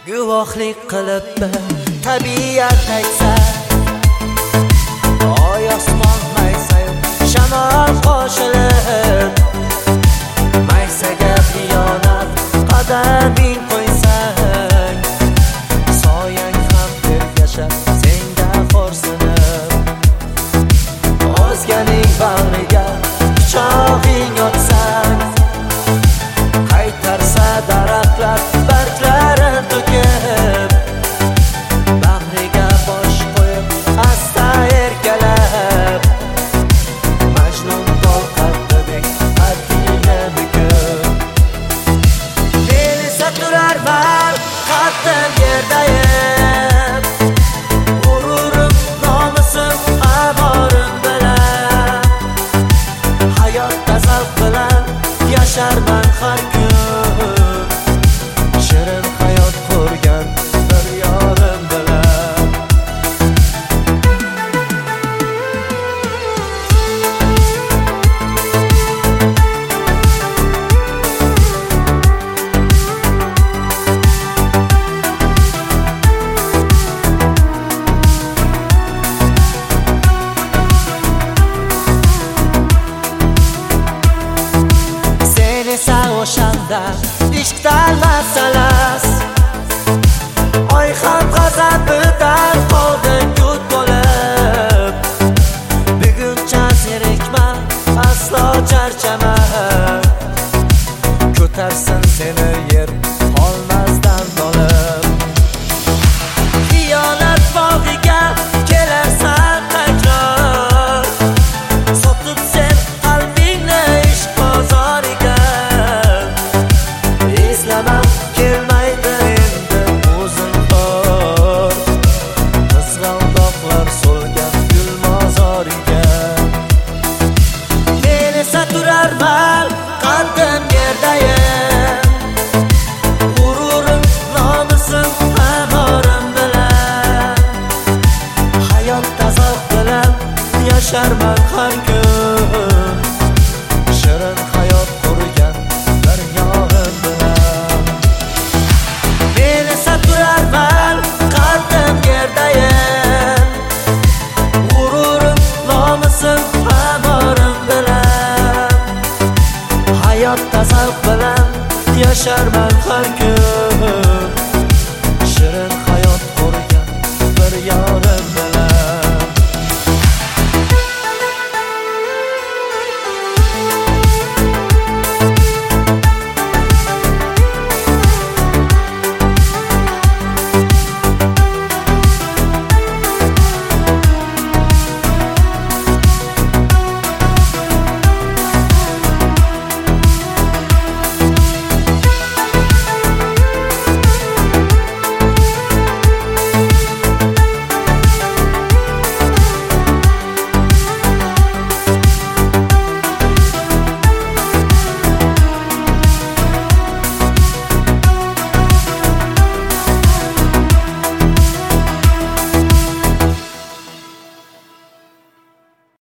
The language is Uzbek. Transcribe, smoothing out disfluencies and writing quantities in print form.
guvohlik qilib tabiat aytsa, oy osmon maysayib shamol qo'shilib, maysaga xiyonat qadaming qo'ysang, soyang ham ergashar senga xo'rsinib, o'zganing bag'riga pichog'ing otsang, qaytarsa daraxtlar barglarin to'kib, bag'riga bosh qo'yib asta erkalab, Majnun toqatdek qaddingni bukib, men esa turarman qaddim yerdayim, g'ururim, nomusim, amorim bilan, hayotda zavq bilan yasharman har kun, shirin hayot qurgan bir yorim bilan. Sen esa o'shanda ishqdan masalas, oy ham g'azabidan qolding kut bo'lib, buguncha zerikma, aslo charchama, ko'tarsin seni yer qolmasdan dolib, xiyonat bog'iga kelarsan takror, sotib sen qalbingni ishq bozoriga, eslamam kelmaydi endi o'zim xor, qizg'aldoqlar so'lgan gul mozoriga, men esa turarman qaddim yerdayim, g'ururim, nomusim, amorim bilan, hayotda zavq bilan yasharman har kun, shirin hayot qurgan bir yorim bilan, men esa turarman qaddim yerdayim, g'ururim, nomusim, amorim bilan, hayotda zavq bilan yasharman har kun.